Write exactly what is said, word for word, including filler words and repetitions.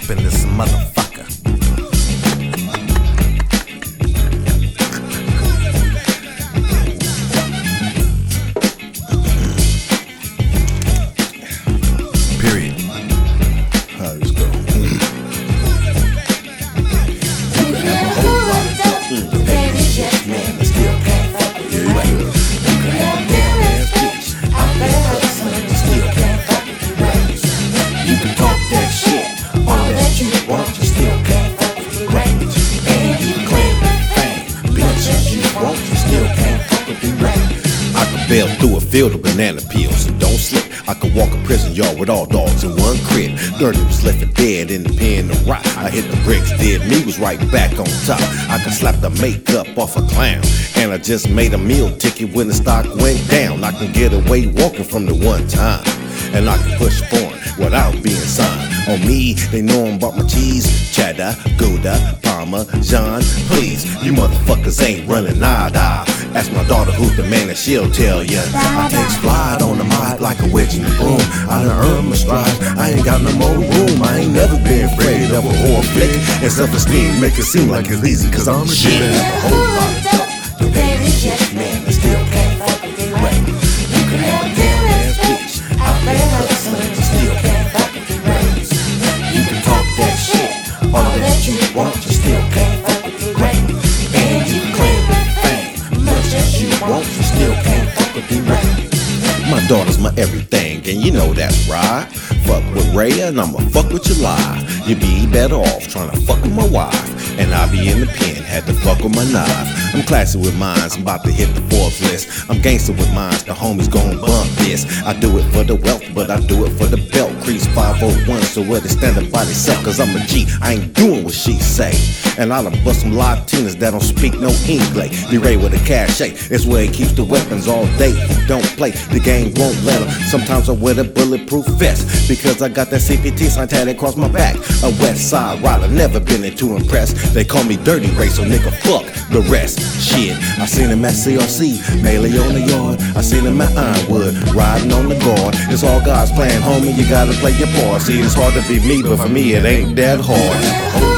up in this motherfucker. Period. How this go? Mm. Man, I still can't fuck with you. Right. You can have that speech. I'm that hustler, you still can't fuck with you. Right. You can talk that shit, all that you want, you still can't fuck with you. Right. And you claim fame, bitch, as you want, you still can't fuck with you. Right. I could bail through a field of banana peels and don't slip. I could walk a prison yard with all dogs in one crib. Dirty was left for dead in the pen to rot. I hit the bricks, did me was right back on top. I could slap the makeup off a clown, and I just made a meal ticket when the stock went down. I can get away walking from the one time, and I can push foreign without being signed. On me, they know I'm about my cheese, cheddar, Gouda, Parmesan. Please, you motherfuckers ain't running nada. Ask my daughter who's the man and she'll tell ya. I take slide on the mic like a witch in the broom. I done earned my stride, I ain't got no more room. I ain't never been afraid of a horror flick. And self-esteem make it seem like it's easy, cause I'm a shit. A whole lot of dope, the baby yes man, I still can't fuck with you. Right. You can have that ass bitch, out there hustling, you still can't fuck with you. Right. You can talk that shit, all that you want, you still can't fuck with you. Right. And you claim fame, much as you want, you still can't fuck with you. Right. My daughter's my everything, and you know that's right. Fuck with Raya, and I'ma fuck with your lie. You be better off trying to fuck with my wife, and I be in the pen, had to fuck with my knife. I'm classy with mines, I'm about to hit the Forbes list. I'm gangster with mines, the homies gon' bump this. I do it for the wealth, but I do it for the belt. Crease five oh one, so where they stand up by themselves, cause I'm a G, I ain't doing what she say. And I done bust some Latinas that don't speak no English. Be Ray with a cachet, it's where he keeps the weapons all day. He don't play, the game won't let him. Sometimes I wear the bulletproof vest, because I got that C P T sign tatted across my back. A west side rider, never been in too impressed. They call me Dirty Ray, so nigga fuck the rest. Shit, I seen him at C R C, Melee on the yard. I seen him at Ironwood, riding on the guard. It's all God's plan, homie, you gotta play your part. See, it's hard to be me, but for me it ain't that hard.